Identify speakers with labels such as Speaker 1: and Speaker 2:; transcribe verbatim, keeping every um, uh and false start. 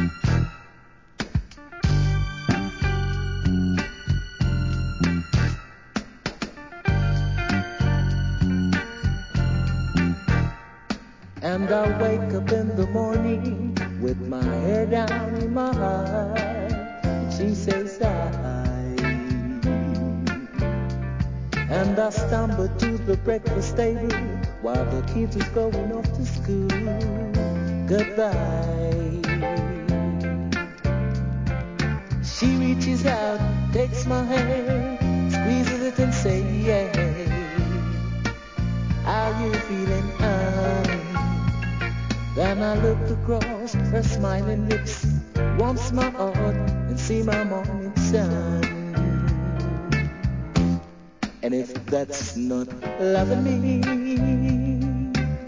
Speaker 1: And I wake up in the morning with my head down in my heart. And she says hi. And I stumble to the breakfast table while the kids is going off to school. Goodbye. She reaches out, takes my hand, squeezes it and say, yeah. How you feeling, honey? Then I look across her smiling lips, warms my heart and see my morning sun. And if that's not loving me,